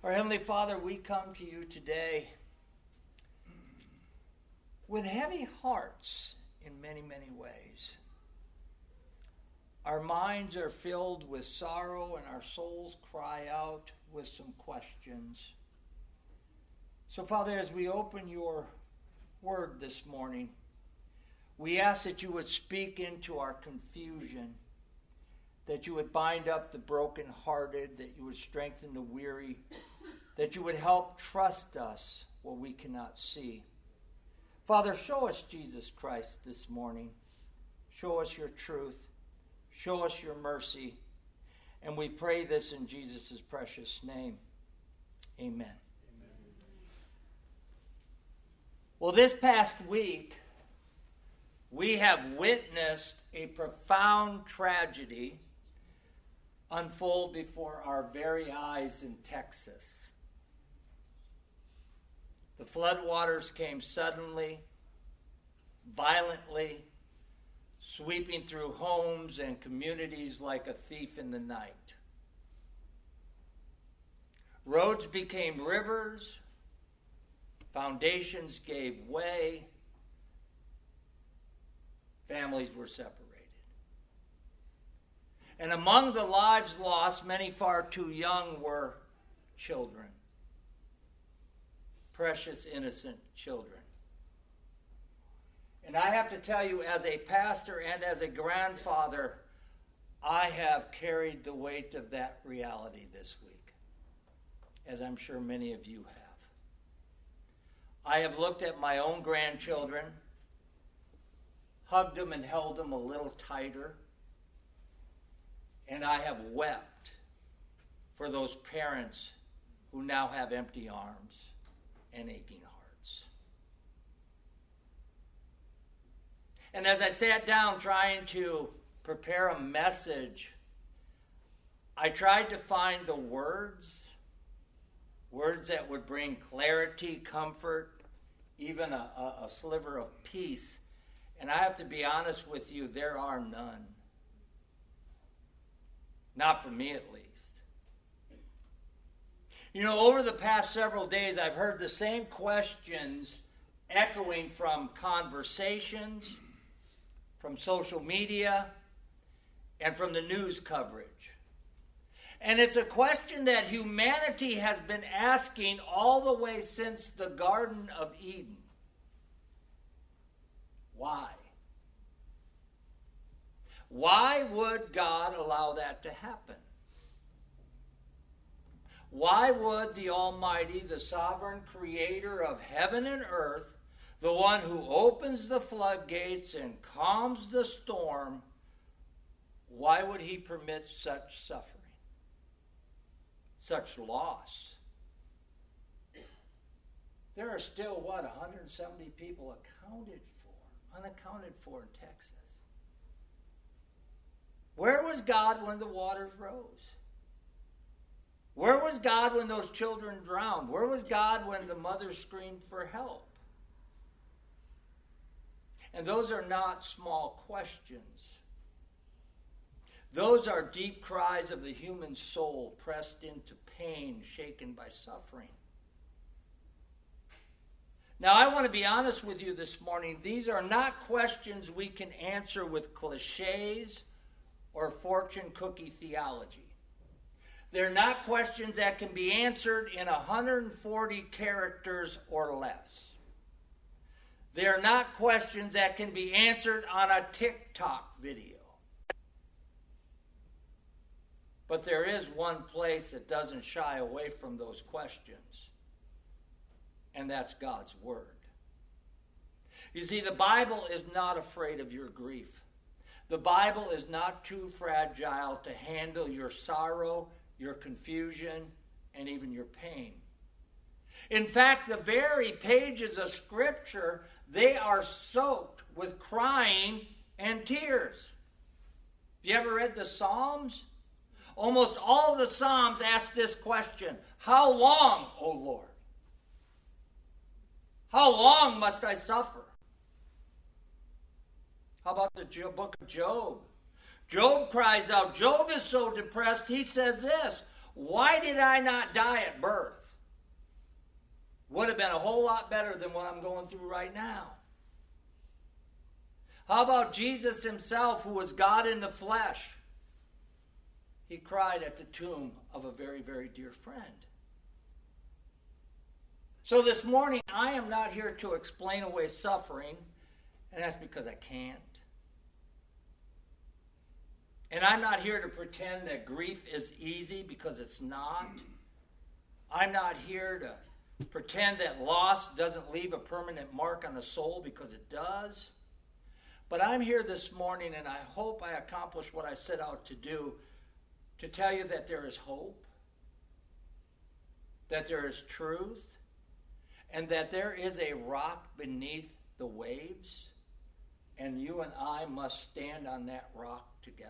Our Heavenly Father, we come to you today with heavy hearts in many, many ways. Our minds are filled with sorrow and our souls cry out with some questions. So, Father, as we open your word this morning, we ask that you would speak into our confusion, that you would bind up the brokenhearted, that you would strengthen the weary, that you would help trust us what we cannot see. Father, show us Jesus Christ this morning. Show us your truth. Show us your mercy. And we pray this in Jesus' precious name. Amen. Well, this past week, we have witnessed a profound tragedy unfold before our very eyes in Texas. The floodwaters came suddenly, violently, sweeping through homes and communities like a thief in the night. Roads became rivers, foundations gave way, families were separated. And among the lives lost, many far too young were children. Precious, innocent children. And I have to tell you, as a pastor and as a grandfather, I have carried the weight of that reality this week, as I'm sure many of you have. I have looked at my own grandchildren, hugged them and held them a little tighter, and I have wept for those parents who now have empty arms and aching hearts. And as I sat down trying to prepare a message, I tried to find the words that would bring clarity, comfort, even a sliver of peace. And I have to be honest with you, there are none. Not for me, at least. You know, over the past several days, I've heard the same questions echoing from conversations, from social media, and from the news coverage. And it's a question that humanity has been asking all the way since the Garden of Eden. Why? Why would God allow that to happen? Why would the Almighty, the sovereign creator of heaven and earth, the one who opens the floodgates and calms the storm, why would he permit such suffering, such loss? There are still, 170 people unaccounted for in Texas. Where was God when the waters rose? Where was God when those children drowned? Where was God when the mothers screamed for help? And those are not small questions. Those are deep cries of the human soul pressed into pain, shaken by suffering. Now, I want to be honest with you this morning. These are not questions we can answer with cliches or fortune cookie theology. They're not questions that can be answered in 140 characters or less. They're not questions that can be answered on a TikTok video. But there is one place that doesn't shy away from those questions, and that's God's Word. You see, the Bible is not afraid of your grief. The Bible is not too fragile to handle your sorrow, your confusion, and even your pain. In fact, the very pages of Scripture, they are soaked with crying and tears. Have you ever read the Psalms? Almost all the Psalms ask this question: how long, O Lord? How long must I suffer? How about the book of Job? Job cries out. Job is so depressed, he says this: Why did I not die at birth? Would have been a whole lot better than what I'm going through right now. How about Jesus himself, who was God in the flesh? He cried at the tomb of a very, very dear friend. So this morning, I am not here to explain away suffering, and that's because I can't. And I'm not here to pretend that grief is easy, because it's not. I'm not here to pretend that loss doesn't leave a permanent mark on the soul, because it does. But I'm here this morning, and I hope I accomplish what I set out to do, to tell you that there is hope, that there is truth, and that there is a rock beneath the waves, and you and I must stand on that rock together.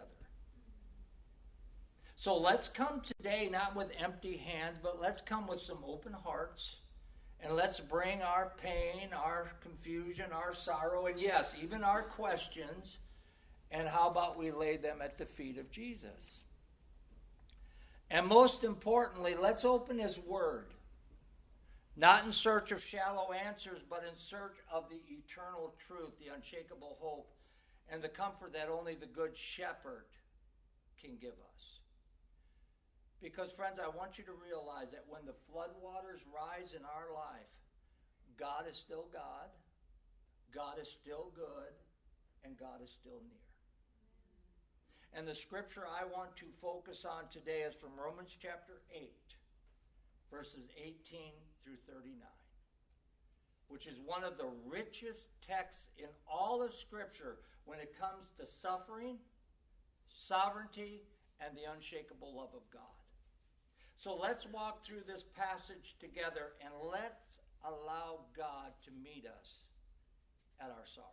So let's come today not with empty hands, but let's come with some open hearts, and let's bring our pain, our confusion, our sorrow, and yes, even our questions, and how about we lay them at the feet of Jesus? And most importantly, let's open his word, not in search of shallow answers, but in search of the eternal truth, the unshakable hope, and the comfort that only the good shepherd can give us. Because, friends, I want you to realize that when the floodwaters rise in our life, God is still God, God is still good, and God is still near. And the scripture I want to focus on today is from Romans chapter 8, verses 18 through 39, which is one of the richest texts in all of Scripture when it comes to suffering, sovereignty, and the unshakable love of God. So let's walk through this passage together, and let's allow God to meet us at our sorrow.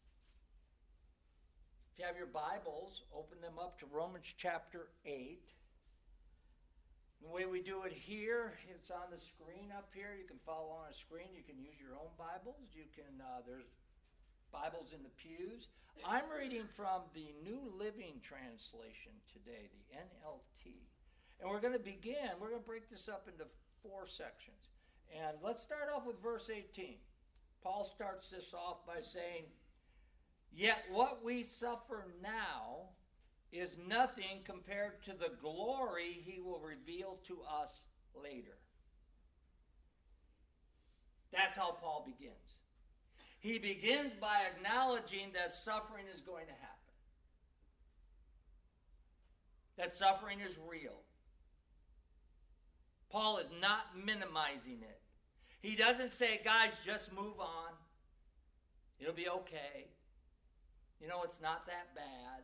If you have your Bibles, open them up to Romans chapter 8. The way we do it here, it's on the screen up here. You can follow on a screen. You can use your own Bibles. You can. There's Bibles in the pews. I'm reading from the New Living Translation today, the NLT. And we're going to begin. We're going to break this up into 4 sections. And let's start off with verse 18. Paul starts this off by saying, "Yet what we suffer now is nothing compared to the glory he will reveal to us later." That's how Paul begins. He begins by acknowledging that suffering is going to happen. That suffering is real. Paul is not minimizing it. He doesn't say, guys, just move on. It'll be okay. You know, it's not that bad.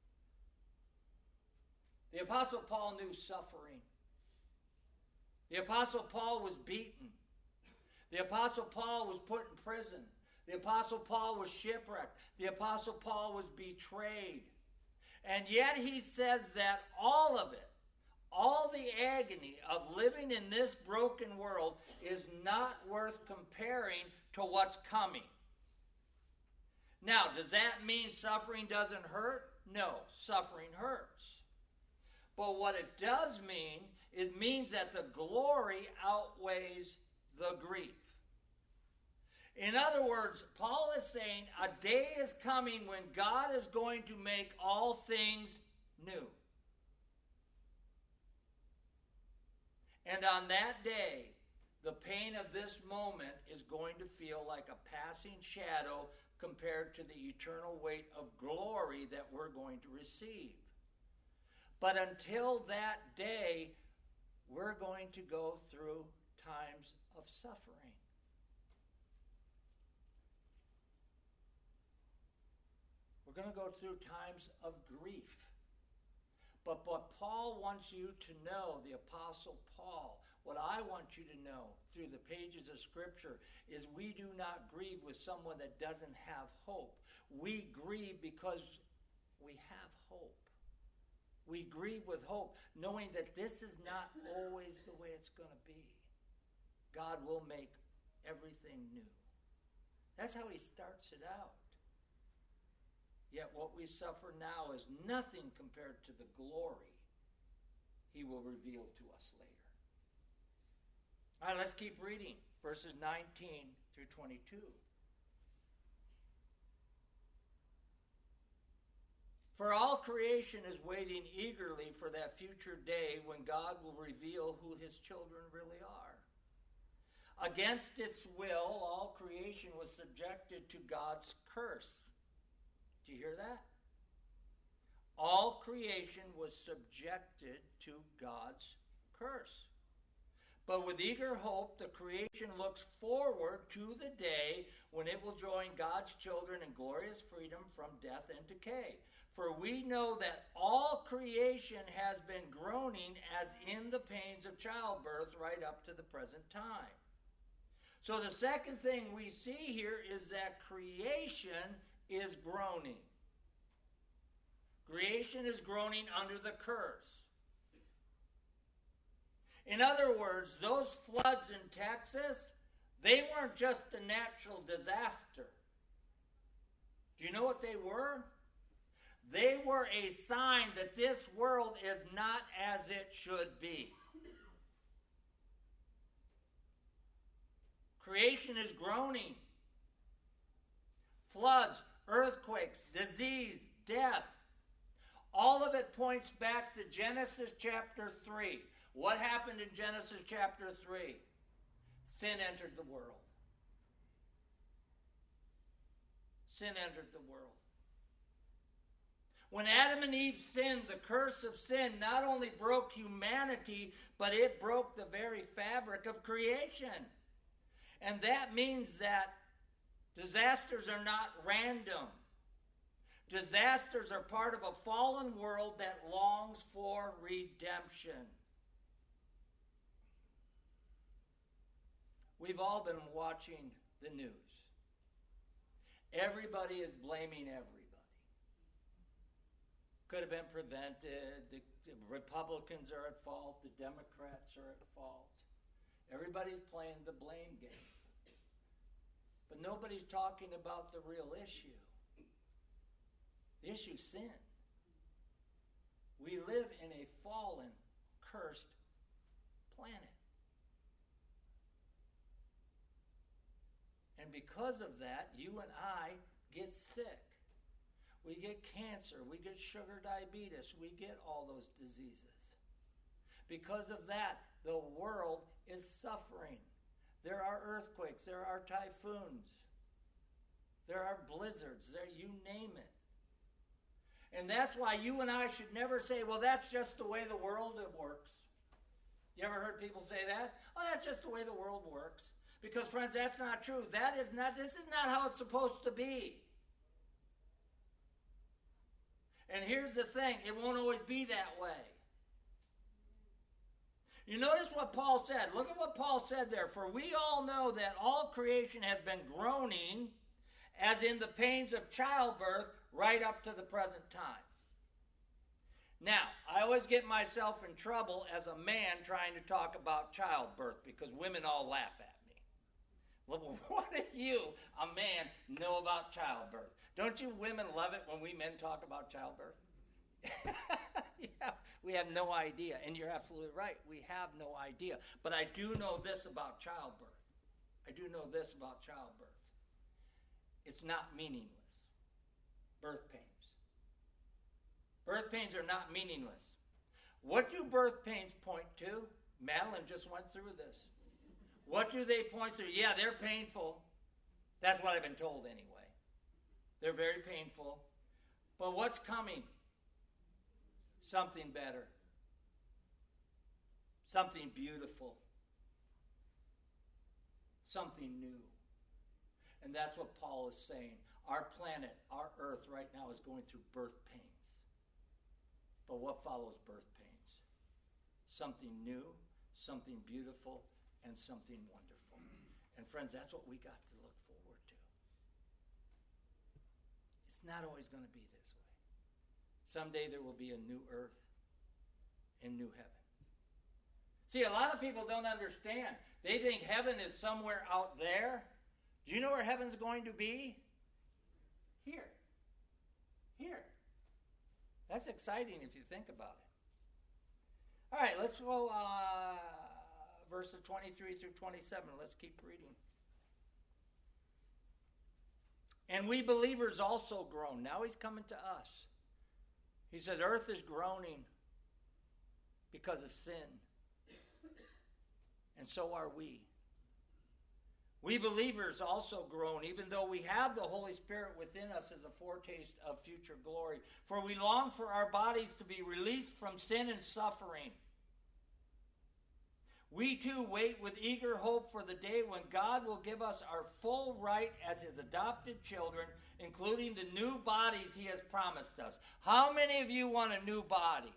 The Apostle Paul knew suffering. The Apostle Paul was beaten. The Apostle Paul was put in prison. The Apostle Paul was shipwrecked. The Apostle Paul was betrayed. And yet he says that all of it, all the agony of living in this broken world is not worth comparing to what's coming. Now, does that mean suffering doesn't hurt? No, suffering hurts. But what it does mean, it means that the glory outweighs the grief. In other words, Paul is saying a day is coming when God is going to make all things new. And on that day, the pain of this moment is going to feel like a passing shadow compared to the eternal weight of glory that we're going to receive. But until that day, we're going to go through times of suffering. We're going to go through times of grief. But what Paul wants you to know, the Apostle Paul, what I want you to know through the pages of Scripture is we do not grieve with someone that doesn't have hope. We grieve because we have hope. We grieve with hope, knowing that this is not always the way it's going to be. God will make everything new. That's how he starts it out. Yet what we suffer now is nothing compared to the glory he will reveal to us later. All right, let's keep reading. Verses 19 through 22. For all creation is waiting eagerly for that future day when God will reveal who his children really are. Against its will, all creation was subjected to God's curse. Do you hear that? All creation was subjected to God's curse. But with eager hope, the creation looks forward to the day when it will join God's children in glorious freedom from death and decay. For we know that all creation has been groaning as in the pains of childbirth right up to the present time. So the second thing we see here is that creation is groaning. Creation is groaning under the curse. In other words, those floods in Texas, they weren't just a natural disaster. Do you know what they were? They were a sign that this world is not as it should be. Creation is groaning. Floods, earthquakes, disease, death. All of it points back to Genesis chapter 3. What happened in Genesis chapter 3? Sin entered the world. Sin entered the world. When Adam and Eve sinned, the curse of sin not only broke humanity, but it broke the very fabric of creation. And that means that disasters are not random. Disasters are part of a fallen world that longs for redemption. We've all been watching the news. Everybody is blaming everybody. Could have been prevented. The Republicans are at fault. The Democrats are at fault. Everybody's playing the blame game. But nobody's talking about the real issue. The issue is sin. We live in a fallen, cursed planet. And because of that, you and I get sick. We get cancer. We get sugar diabetes. We get all those diseases. Because of that, the world is suffering. There are earthquakes. There are typhoons. There are blizzards. You name it. And that's why you and I should never say, well, that's just the way the world works. You ever heard people say that? Oh, that's just the way the world works. Because, friends, that's not true. This is not how it's supposed to be. And here's the thing, it won't always be that way. You notice what Paul said. Look at what Paul said there. For we all know that all creation has been groaning as in the pains of childbirth right up to the present time. Now, I always get myself in trouble as a man trying to talk about childbirth because women all laugh at me. Well, what do you, a man, know about childbirth? Don't you women love it when we men talk about childbirth? Yeah, we have no idea. And you're absolutely right. We have no idea. But I do know this about childbirth. It's not meaningless. Birth pains. Birth pains are not meaningless. What do birth pains point to? Madeline just went through this. What do they point to? Yeah, they're painful. That's what I've been told anyway. They're very painful. But what's coming? Something better. Something beautiful. Something new. And that's what Paul is saying. Our planet, our earth right now is going through birth pains. But what follows birth pains? Something new, something beautiful, and something wonderful. And friends, that's what we got to look forward to. It's not always going to be this way. Someday there will be a new earth and new heaven. See, a lot of people don't understand. They think heaven is somewhere out there. Do you know where heaven's going to be? Here. Here. That's exciting if you think about All right, let's go verses 23 through 27. Let's keep reading. And we believers also groan. Now he's coming to us. He said, earth is groaning because of sin. And so are we. We believers also groan, even though we have the Holy Spirit within us as a foretaste of future glory. For we long for our bodies to be released from sin and suffering. We too wait with eager hope for the day when God will give us our full right as his adopted children, including the new bodies he has promised us. How many of you want a new body?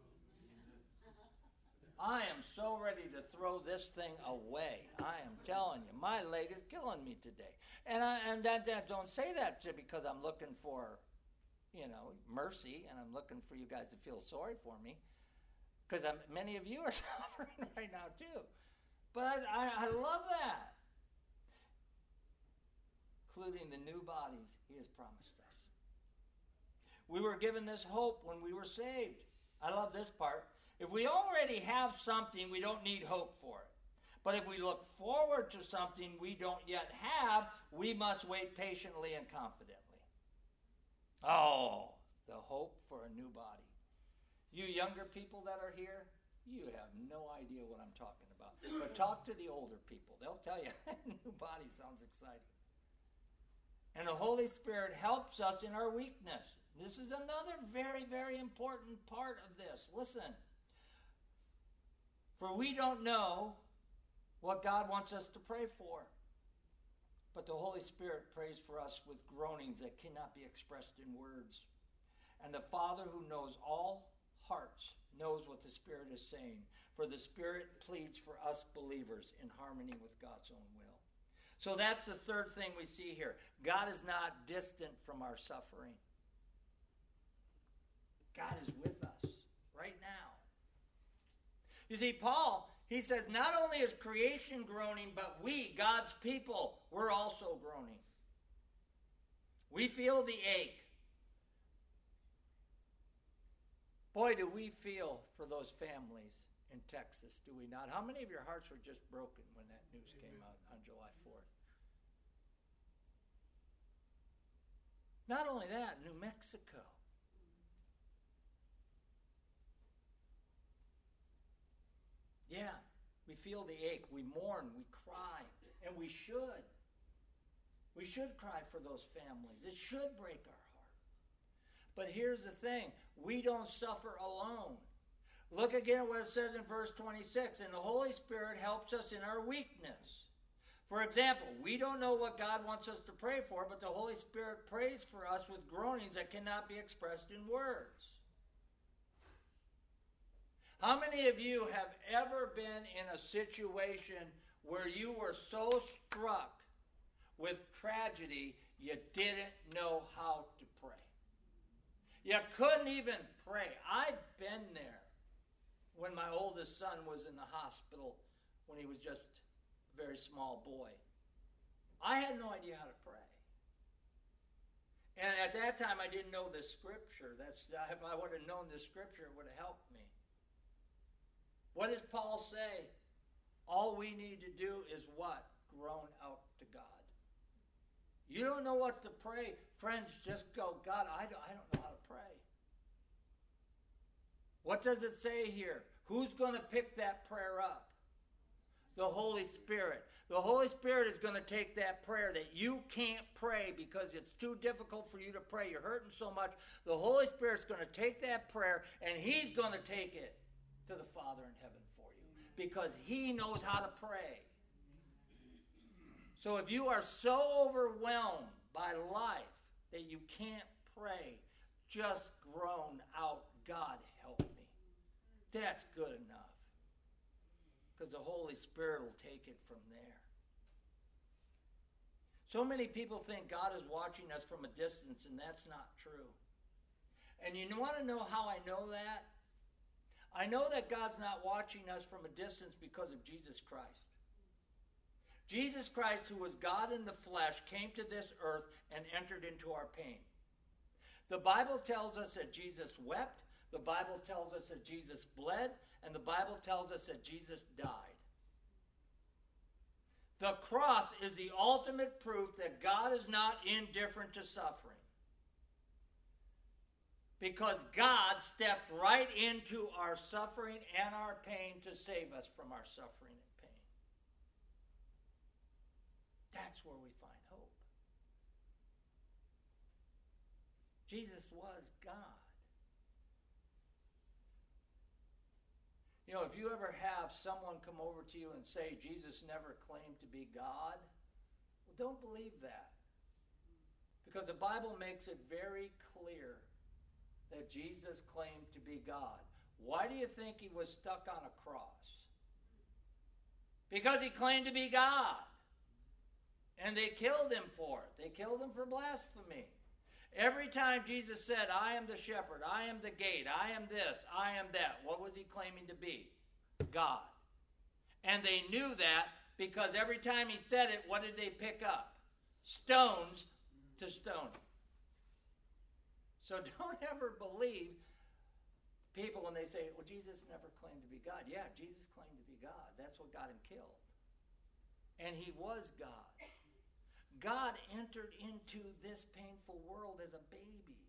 I am so ready to throw this thing away. I am telling you, my leg is killing me today. And I don't say that because I'm looking for, mercy, and I'm looking for you guys to feel sorry for me. Because many of you are suffering right now too. But I love that. Including the new bodies he has promised us. We were given this hope when we were saved. I love this part. If we already have something, we don't need hope for it. But if we look forward to something we don't yet have, we must wait patiently and confidently. Oh, the hope for a new body. You younger people that are here, you have no idea what I'm talking about. But talk to the older people. They'll tell you, new body sounds exciting. And the Holy Spirit helps us in our weakness. This is another very, very important part of this. Listen. For we don't know what God wants us to pray for. But the Holy Spirit prays for us with groanings that cannot be expressed in words. And the Father who knows all hearts knows what the Spirit is saying, for the Spirit pleads for us believers in harmony with God's own will. So that's the third thing we see here. God is not distant from our suffering. God is with us right now. You see, Paul, he says, not only is creation groaning, but we, God's people, we're also groaning. We feel the ache. Boy, do we feel for those families in Texas, do we not? How many of your hearts were just broken when that news came out on July 4th? Not only that, New Mexico. Yeah, we feel the ache, we mourn, we cry, and we should. We should cry for those families. It should break our heart. But here's the thing, we don't suffer alone. Look again at what it says in verse 26, and the Holy Spirit helps us in our weakness. For example, we don't know what God wants us to pray for, but the Holy Spirit prays for us with groanings that cannot be expressed in words. How many of you have ever been in a situation where you were so struck with tragedy you didn't know how to pray? You couldn't even pray. I've been there when my oldest son was in the hospital when he was just a very small boy. I had no idea how to pray. And at that time, I didn't know the scripture. If I would have known the scripture, it would have helped me. What does Paul say? All we need to do is what? Groan out to God. You don't know what to pray. Friends, just go, God, I don't know how to pray. What does it say here? Who's going to pick that prayer up? The Holy Spirit. The Holy Spirit is going to take that prayer that you can't pray because it's too difficult for you to pray. You're hurting so much. The Holy Spirit's going to take that prayer and he's going to take it to the Father in heaven for you because he knows how to pray. So if you are so overwhelmed by life that you can't pray, just groan out, God help me. That's good enough. Because the Holy Spirit will take it from there. So many people think God is watching us from a distance, and that's not true. And you want to know how I know that? I know that God's not watching us from a distance because of Jesus Christ. Jesus Christ, who was God in the flesh, came to this earth and entered into our pain. The Bible tells us that Jesus wept. The Bible tells us that Jesus bled, and the Bible tells us that Jesus died. The cross is the ultimate proof that God is not indifferent to suffering. Because God stepped right into our suffering and our pain to save us from our suffering and pain. That's where we find hope. Jesus was God. You know, if you ever have someone come over to you and say Jesus never claimed to be God, well, don't believe that. Because the Bible makes it very clear that Jesus claimed to be God. Why do you think he was stuck on a cross? Because he claimed to be God. And they killed him for it. They killed him for blasphemy. Every time Jesus said, I am the shepherd, I am the gate, I am this, I am that, what was he claiming to be? God. And they knew that because every time he said it, what did they pick up? Stones to stone him. So don't ever believe people when they say, well, Jesus never claimed to be God. Yeah, Jesus claimed to be God. That's what got him killed. And he was God. God entered into this painful world as a baby.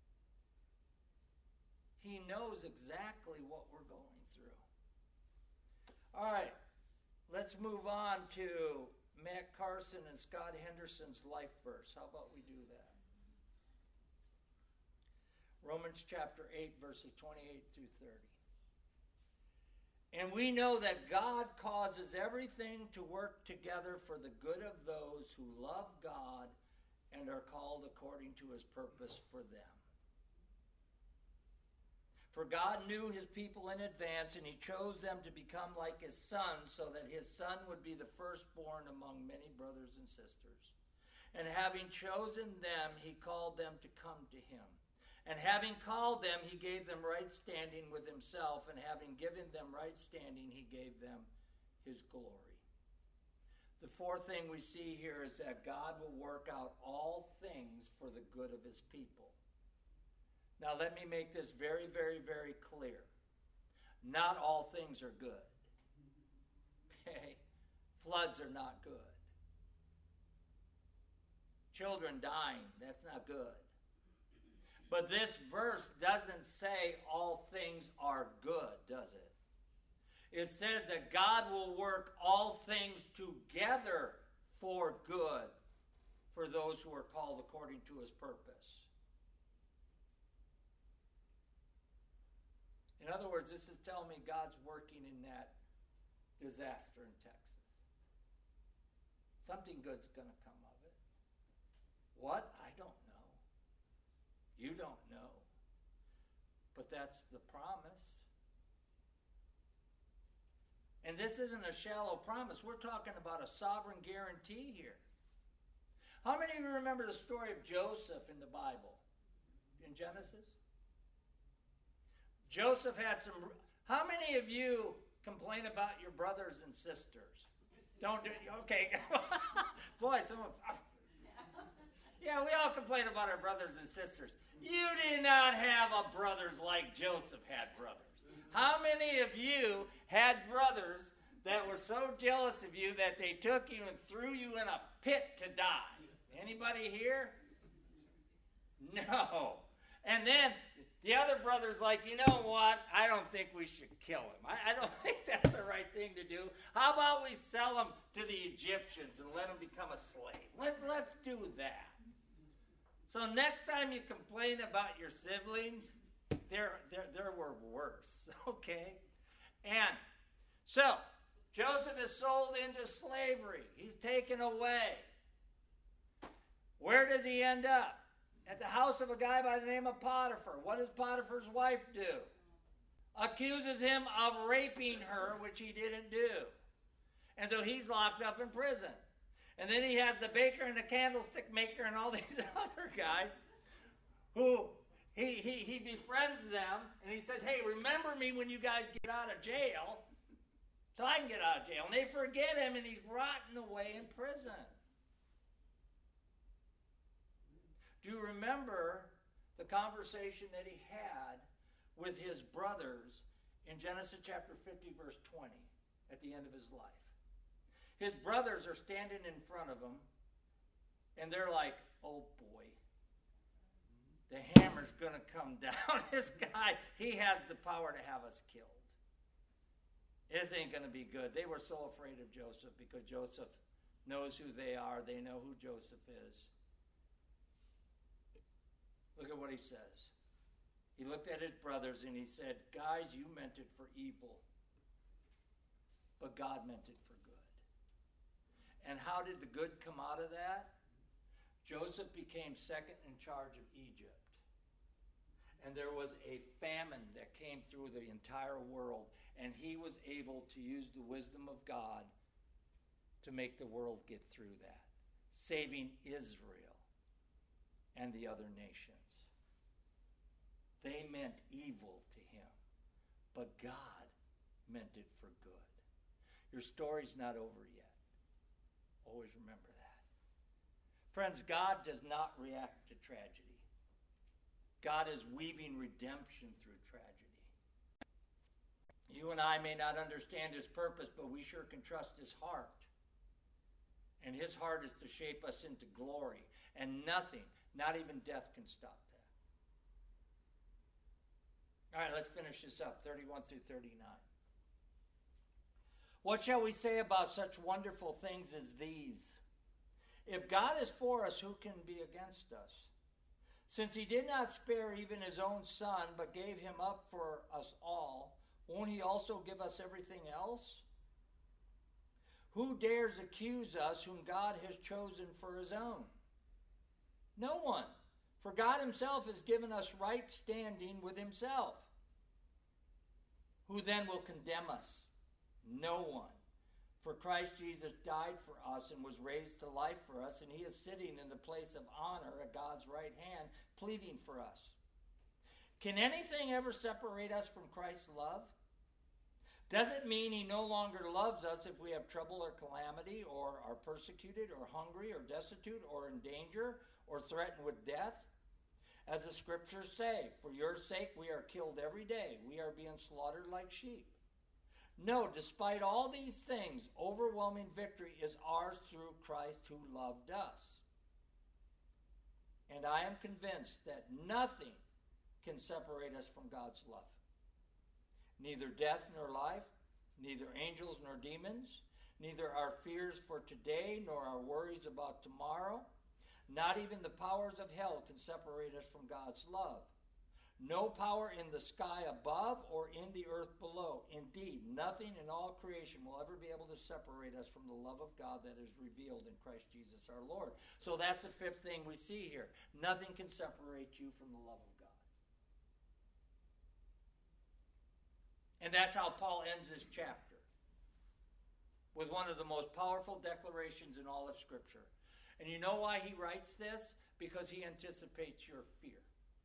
He knows exactly what we're going through. All right, let's move on to Matt Carson and Scott Henderson's life verse. How about we do that? Romans chapter 8, verses 28 through 30. And we know that God causes everything to work together for the good of those who love God and are called according to his purpose for them. For God knew his people in advance, and he chose them to become like his son, so that his son would be the firstborn among many brothers and sisters. And having chosen them, he called them to come to him. And having called them, he gave them right standing with himself. And having given them right standing, he gave them his glory. The fourth thing we see here is that God will work out all things for the good of his people. Now let me make this very, very, very clear. Not all things are good. Okay? Floods are not good. Children dying, that's not good. But this verse doesn't say all things are good, does it? It says that God will work all things together for good for those who are called according to his purpose. In other words, this is telling me God's working in that disaster in Texas. Something good's going to come of it. What? I don't know. You don't know. But that's the promise. And this isn't a shallow promise. We're talking about a sovereign guarantee here. How many of you remember the story of Joseph in the Bible? In Genesis? Joseph had some... How many of you complain about your brothers and sisters? Don't do... Okay. Boy, some of... Yeah, we all complain about our brothers and sisters. You did not have brothers like Joseph had brothers. How many of you had brothers that were so jealous of you that they took you and threw you in a pit to die? Anybody here? No. And then the other brother's like, you know what? I don't think we should kill him. I don't think that's the right thing to do. How about we sell him to the Egyptians and let him become a slave? Let's do that. So next time you complain about your siblings, there were worse, okay? And so Joseph is sold into slavery. He's taken away. Where does he end up? At the house of a guy by the name of Potiphar. What does Potiphar's wife do? Accuses him of raping her, which he didn't do. And so he's locked up in prison. And then he has the baker and the candlestick maker and all these other guys who he befriends them. And he says, hey, remember me when you guys get out of jail so I can get out of jail. And they forget him and he's rotting away in prison. Do you remember the conversation that he had with his brothers in Genesis chapter 50, verse 20, at the end of his life. His brothers are standing in front of him, and they're like, oh boy, the hammer's going to come down. This guy, he has the power to have us killed. This ain't going to be good. They were so afraid of Joseph because Joseph knows who they are. They know who Joseph is. Look at what he says. He looked at his brothers and he said, guys, you meant it for evil, but God meant it for good. And how did the good come out of that? Joseph became second in charge of Egypt. And there was a famine that came through the entire world. And he was able to use the wisdom of God to make the world get through that, saving Israel and the other nations. They meant evil to him, but God meant it for good. Your story's not over yet. Always remember that. Friends, God does not react to tragedy. God is weaving redemption through tragedy. You and I may not understand his purpose, but we sure can trust his heart. And his heart is to shape us into glory. And nothing, not even death, can stop that. All right, let's finish this up, 31 through 39. What shall we say about such wonderful things as these? If God is for us, who can be against us? Since he did not spare even his own son, but gave him up for us all, won't he also give us everything else? Who dares accuse us whom God has chosen for his own? No one, for God himself has given us right standing with himself. Who then will condemn us? No one. For Christ Jesus died for us and was raised to life for us, and he is sitting in the place of honor at God's right hand, pleading for us. Can anything ever separate us from Christ's love? Does it mean he no longer loves us if we have trouble or calamity, or are persecuted, or hungry, or destitute, or in danger, or threatened with death? As the scriptures say, for your sake we are killed every day. We are being slaughtered like sheep. No, despite all these things, overwhelming victory is ours through Christ who loved us. And I am convinced that nothing can separate us from God's love. Neither death nor life, neither angels nor demons, neither our fears for today nor our worries about tomorrow, not even the powers of hell can separate us from God's love. No power in the sky above or in the earth below. Indeed, nothing in all creation will ever be able to separate us from the love of God that is revealed in Christ Jesus our Lord. So that's the fifth thing we see here. Nothing can separate you from the love of God. And that's how Paul ends this chapter, with one of the most powerful declarations in all of Scripture. And you know why he writes this? Because he anticipates your fear.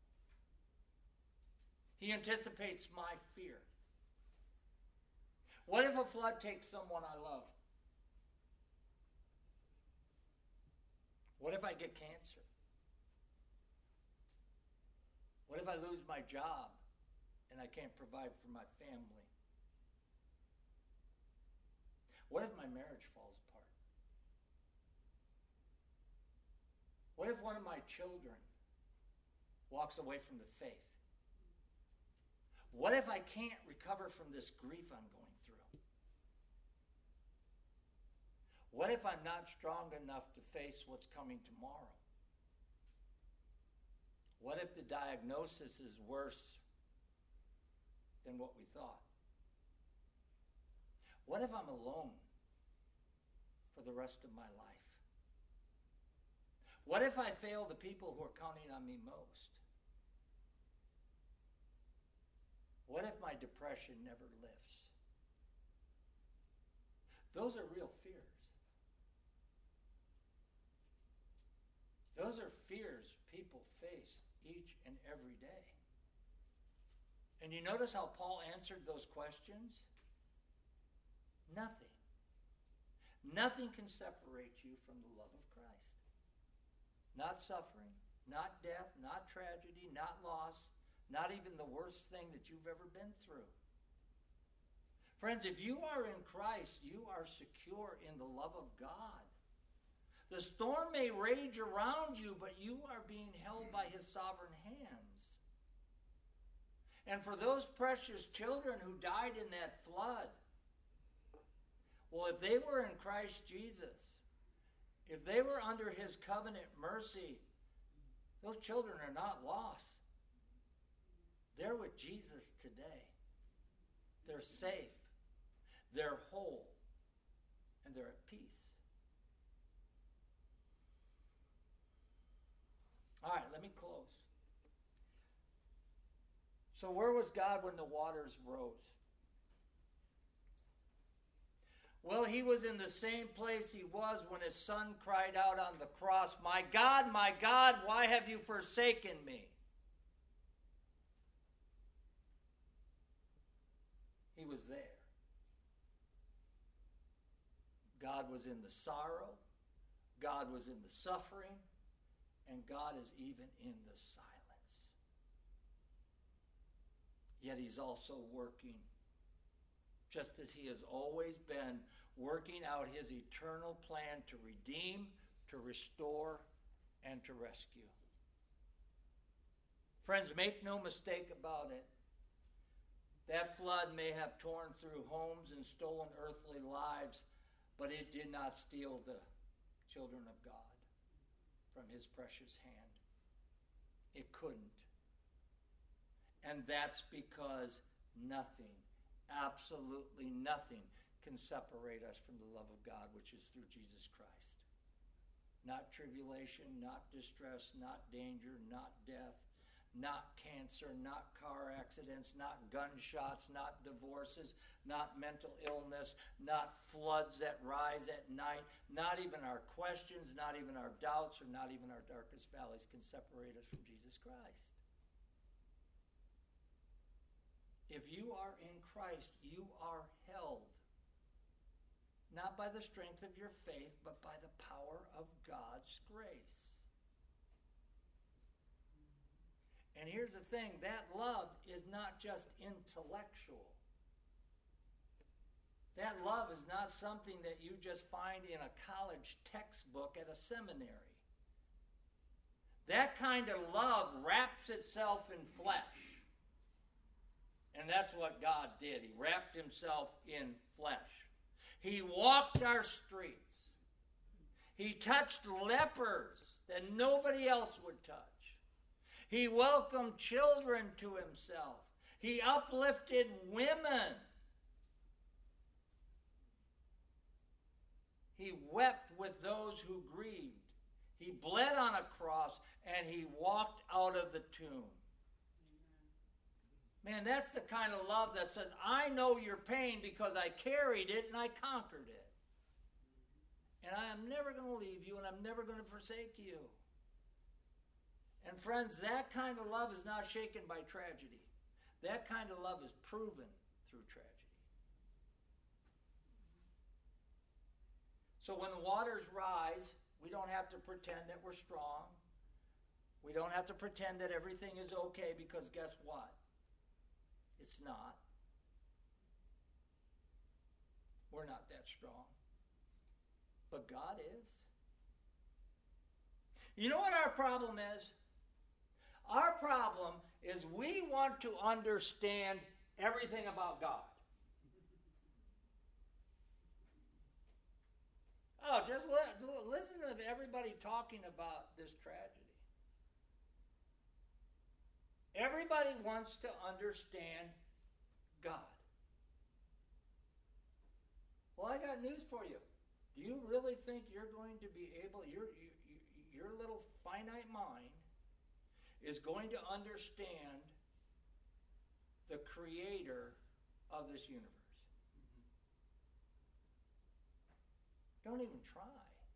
He anticipates my fear. What if a flood takes someone I love? What if I get cancer? What if I lose my job and I can't provide for my family? What if my marriage falls apart? What if one of my children walks away from the faith? What if I can't recover from this grief I'm going through? What if I'm not strong enough to face what's coming tomorrow? What if the diagnosis is worse than what we thought? What if I'm alone for the rest of my life? What if I fail the people who are counting on me most? What if my depression never lifts? Those are real fears. Those are fears people face each and every day. And you notice how Paul answered those questions? Nothing. Nothing can separate you from the love of Christ. Not suffering, not death, not tragedy, not loss, Not even the worst thing that you've ever been through. Friends, if you are in Christ, you are secure in the love of God. The storm may rage around you, but you are being held by his sovereign hands. And for those precious children who died in that flood, well, if they were in Christ Jesus, if they were under his covenant mercy, those children are not lost. They're with Jesus today. They're safe. They're whole. And they're at peace. All right, let me close. So where was God when the waters rose? Well, he was in the same place he was when his son cried out on the cross, my God, why have you forsaken me? He was there. God was in the sorrow. God was in the suffering. And God is even in the silence. Yet he's also working, just as he has always been, working out his eternal plan to redeem, to restore, and to rescue. Friends, make no mistake about it. That flood may have torn through homes and stolen earthly lives, but it did not steal the children of God from his precious hand. It couldn't. And that's because nothing, absolutely nothing, can separate us from the love of God, which is through Jesus Christ. Not tribulation, not distress, not danger, not death, not cancer, not car accidents, not gunshots, not divorces, not mental illness, not floods that rise at night, not even our questions, not even our doubts, or not even our darkest valleys can separate us from Jesus Christ. If you are in Christ, you are held, not by the strength of your faith, but by the power of God's grace. And here's the thing, that love is not just intellectual. That love is not something that you just find in a college textbook at a seminary. That kind of love wraps itself in flesh. And that's what God did. He wrapped himself in flesh. He walked our streets. He touched lepers that nobody else would touch. He welcomed children to himself. He uplifted women. He wept with those who grieved. He bled on a cross, and he walked out of the tomb. Man, that's the kind of love that says, I know your pain because I carried it and I conquered it. And I am never going to leave you, and I'm never going to forsake you. And friends, that kind of love is not shaken by tragedy. That kind of love is proven through tragedy. So when the waters rise, we don't have to pretend that we're strong. We don't have to pretend that everything is okay, because guess what? It's not. We're not that strong. But God is. You know what our problem is? Our problem is we want to understand everything about God. Oh, just listen to everybody talking about this tragedy. Everybody wants to understand God. Well, I got news for you. Do you really think you're going to be able, your little finite mind is going to understand the creator of this universe? Don't even try.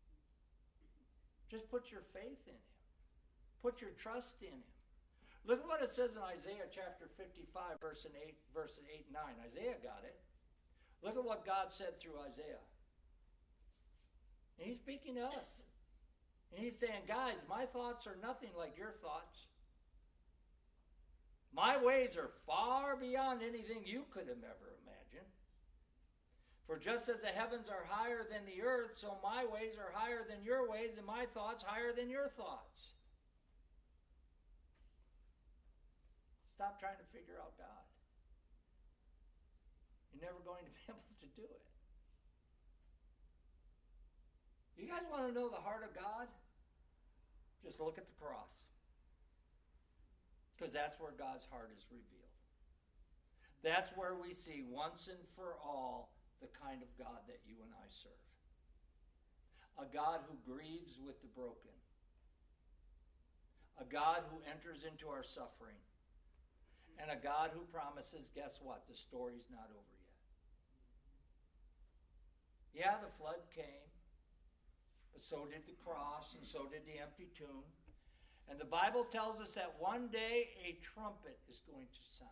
Just put your faith in him. Put your trust in him. Look at what it says in Isaiah chapter 55, verses 8 and 9. Isaiah got it. Look at what God said through Isaiah. And he's speaking to us. And he's saying, guys, my thoughts are nothing like your thoughts. My ways are far beyond anything you could have ever imagined. For just as the heavens are higher than the earth, so my ways are higher than your ways, and my thoughts higher than your thoughts. Stop trying to figure out God. You're never going to be able to do it. You guys want to know the heart of God? Just look at the cross. Because that's where God's heart is revealed. That's where we see once and for all the kind of God that you and I serve. A God who grieves with the broken. A God who enters into our suffering. And a God who promises, guess what? The story's not over yet. Yeah, the flood came. But so did the cross, and so did the empty tomb. And the Bible tells us that one day a trumpet is going to sound.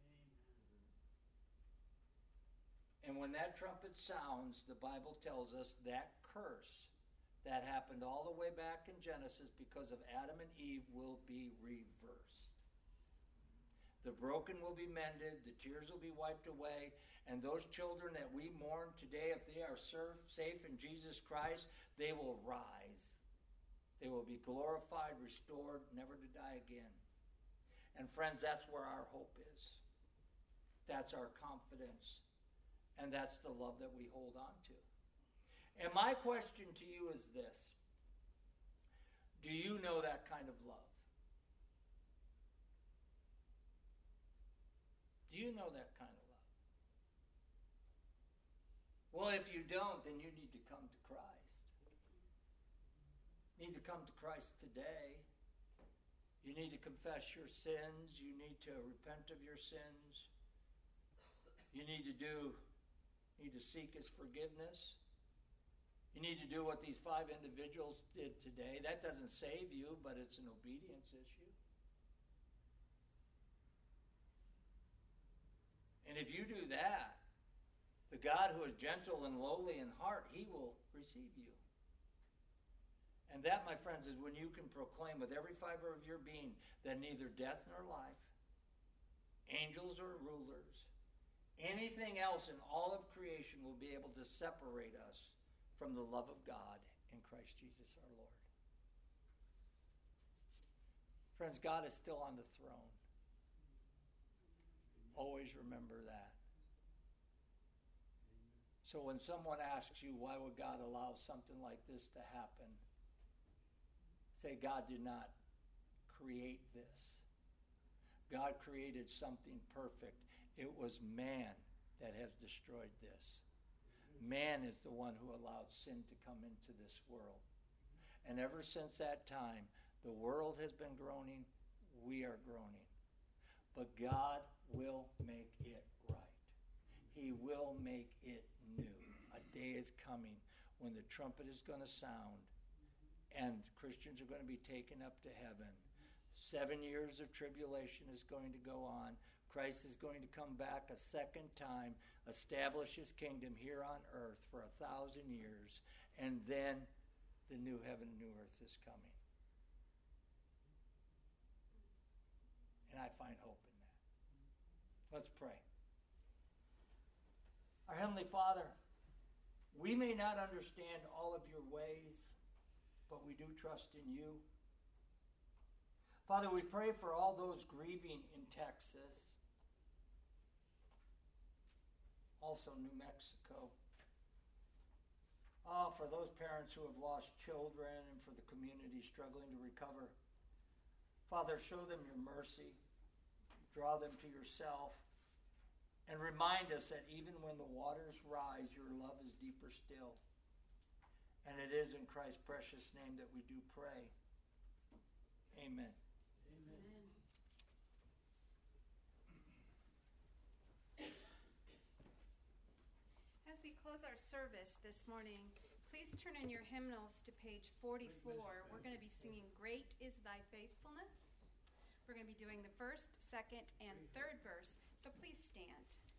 And when that trumpet sounds, the Bible tells us that curse that happened all the way back in Genesis because of Adam and Eve will be reversed. The broken will be mended, the tears will be wiped away, and those children that we mourn today, if they are safe in Jesus Christ, they will rise. They will be glorified, restored, never to die again. And friends, that's where our hope is. That's our confidence. And that's the love that we hold on to. And my question to you is this. Do you know that kind of love? Do you know that kind of love? Well, if you don't, then you need to come to Christ. You need to come to Christ today. You need to confess your sins. You need to repent of your sins. You need to seek his forgiveness. You need to do what these 5 individuals did today. That doesn't save you, but it's an obedience issue. And if you do that, the God who is gentle and lowly in heart, he will receive you. And that, my friends, is when you can proclaim with every fiber of your being that neither death nor life, angels or rulers, anything else in all of creation will be able to separate us from the love of God in Christ Jesus our Lord. Friends, God is still on the throne. Always remember that. So when someone asks you, why would God allow something like this to happen? Say, God did not create this. God created something perfect. It was man that has destroyed this. Man is the one who allowed sin to come into this world. And ever since that time, the world has been groaning, we are groaning. But God will make it right. He will make it new. A day is coming when the trumpet is going to sound and Christians are going to be taken up to heaven. 7 years of tribulation is going to go on. Christ is going to come back a second time, establish his kingdom here on earth for 1,000 years, and then the new heaven and new earth is coming. And I find hope in that. Let's pray. Our Heavenly Father, we may not understand all of your ways, but we do trust in you. Father, we pray for all those grieving in Texas, also New Mexico. For those parents who have lost children and for the community struggling to recover. Father, show them your mercy. Draw them to yourself. And remind us that even when the waters rise, your love is deeper still. And it is in Christ's precious name that we do pray. Amen. Amen. As we close our service this morning, please turn in your hymnals to page 44. We're going to be singing Great is Thy Faithfulness. We're going to be doing the first, second, and third verse. So please stand.